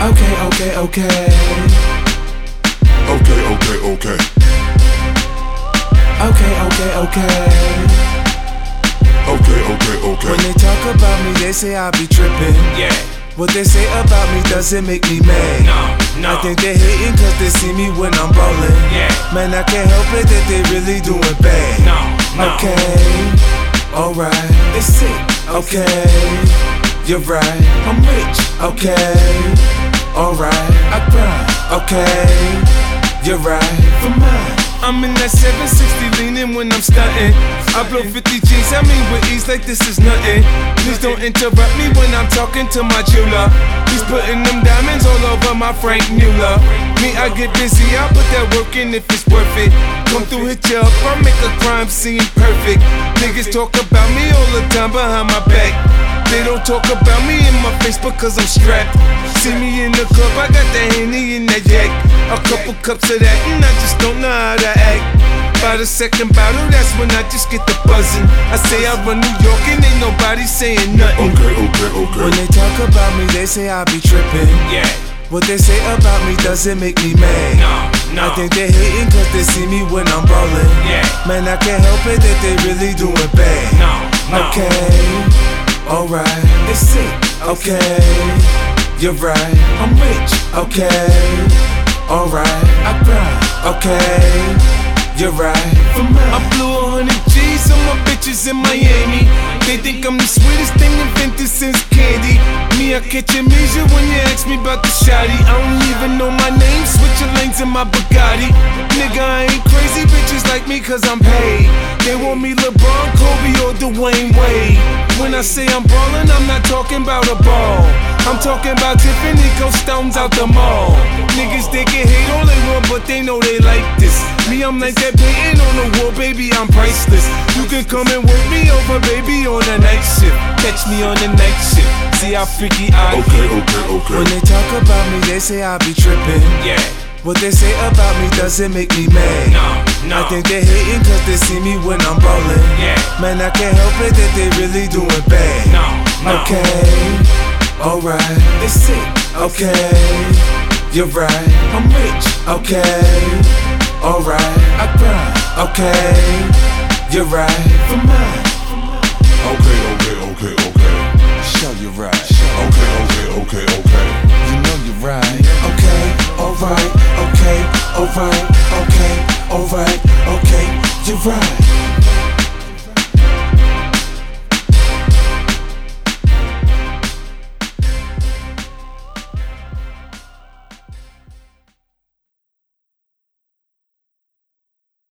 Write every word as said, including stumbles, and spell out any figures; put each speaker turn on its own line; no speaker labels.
Okay, okay, okay.
Okay, okay, okay.
Okay, okay, okay.
Okay, okay, okay.
When they talk about me, they say I be trippin'.
Yeah.
What they say about me doesn't make me mad.
No, no.
I think they hating cause they see me when I'm ballin'.
Yeah.
Man, I can't help it that they really doing bad.
No, no.
Okay, alright. They sick. Okay, you're right. I'm rich. Okay, alright. I grind. Okay, you're right. For mine.
I'm in that seven sixty leaning when I'm stuntin'. I blow fifty G's, I mean with ease like this is nothing. Please don't interrupt me when I'm talking to my jeweler. He's putting them diamonds all over my Frank Mueller. Me, I get busy, I put that work in if it's worth it. Come through, hit you up, I make a crime scene perfect. Niggas talk about me all the time behind my back. They don't talk about me in my face because I'm strapped. See me in the club, I got the Henny in that yak. A couple cups of that and I just don't know how to act. By the second bottle, that's when I just get the buzzing. I say I run New York and ain't nobody saying nothing.
Okay, okay, okay.
When they talk about me, they say I be trippin'.
Yeah.
What they say about me doesn't make me mad.
No, no.
I think they hating cause they see me when I'm ballin'.
Yeah.
Man, I can't help it that they really doing bad.
No, no.
Okay, alright. They sick. Okay, you're right. I'm rich. Okay, alright. I grind. Okay, you're right. For mine.
I blew a hundred G's on my bitches in Miami. They think I'm the sweetest thing invented since candy. Me, I catch amnesia when you ask me about the shawty. I don't even know my name, switching lanes in my Bugatti. Nigga, I ain't crazy, bitches like me cause I'm paid. They want me LeBron, Kobe, or Dwayne Wade. When I say I'm ballin', I'm not talking about a ball. I'm talking about Tiffany Coast Stones out the mall. Niggas, they can hate all they want, but they know they like this. Me, I'm like that painting on the wall, baby, I'm priceless. You can come and work me over, baby, on the night shift. Catch me on the night shift, see how freaky I
Okay,
get.
okay, okay.
When they talk about me, they say I be trippin'.
Yeah.
What they say about me doesn't make me mad.
No, no.
I think they hating cause they see me when I'm ballin'.
Yeah.
Man, I can't help it that they really doing bad.
No, no.
Okay, alright. They sick. Okay, you're right. I'm rich. Okay, alright. I grind. Okay, you're right. For mine.
Okay, okay, okay, okay.
Show you right.
Okay, okay, okay, okay.
You know you're right. Okay, alright. Okay, alright. Okay, alright. Okay, you're right.